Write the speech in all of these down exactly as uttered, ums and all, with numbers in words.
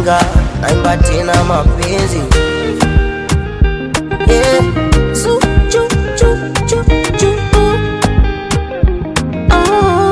ujinga, naimba tena mapenzi. Yeah. Su, chu, chu, chu, chu, uh. Oh,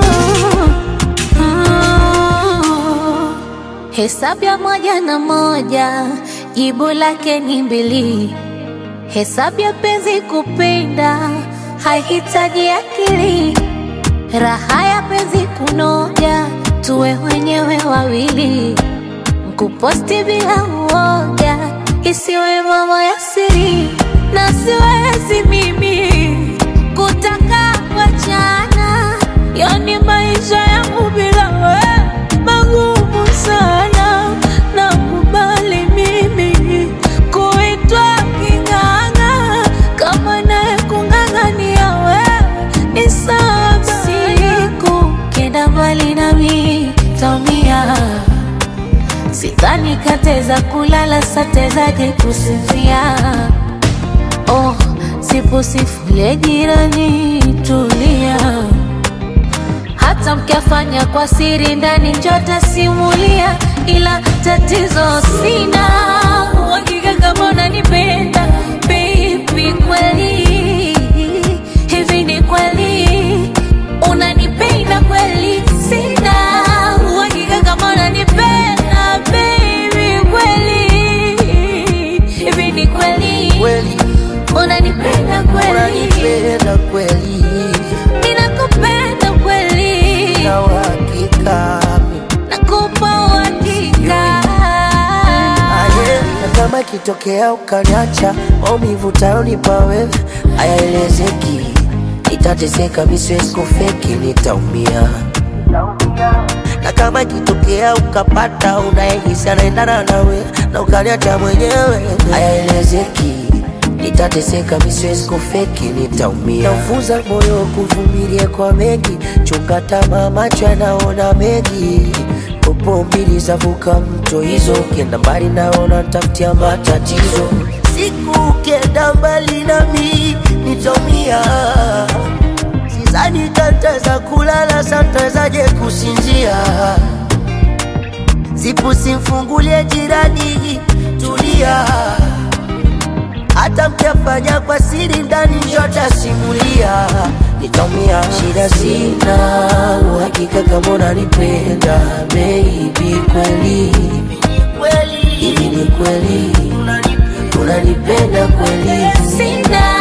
oh. Hesabu ya moja na moja, jibu lake ni mbili. Hesabu ya penzi kupenda, haihitaji akili. Raha ya penzi kunoja, tuwe wenyewe wawili. Kuposti bila uoga, isiwe mambo ya siri. Na siwezi mimi kutaka kuachana, yani maisha yangu bila wewe magumu sana. Nakubali mimi kuitwa kinganga, kama naye kung'ang'ania wewe ni sawa. Siku kenda mbali nami taumia, sidhani kateza kulala, satezaje kusinzia. Oh, sipo sifule jirani, tulia. Hata mkiafanya kwa siri ndani njota simulia. Ila tatizo sina uhakika kama unanipenda baby, kweli hivi ni kweli unanipenda kweli? Sina uhakika kama unanipenda baby, kweli hivi ni kweli kweli unanipenda kweli? Unanipenda kweli? Ninakupenda kweli? Na uhakika nakupa uhakika. Aye, na kama kitokea ukaniacha, maumivu utayonipa wewe hayaelezeki. Nitateseka, mimi siwezi kufeki, nitaumia. Na kama kitokea ukapata unayehisi anaendana nawe na ukaniacha mwenyewe, hayaelezeki. Nitateseka, mimi siwezi kufeki, nitaumia. Naufunza moyo kuvumilia kwa mengi, chunga tamaa, macho yanaona mengi. Popo mbili zavuka mto hizo, ukienda mbali naona tafutia matatizo. Siku ukienda mbali nami nitaumia, sidhani tataweza kulala, satawezaje kusinzia. Sipu simfungulie jirani, tulia. Hata mkiafanya kwa siri ndani njota simulia, nitaumia. Shida sina uhakika kama unanipenda baby, kweli hivi ni kweli unanipenda kweli? Sina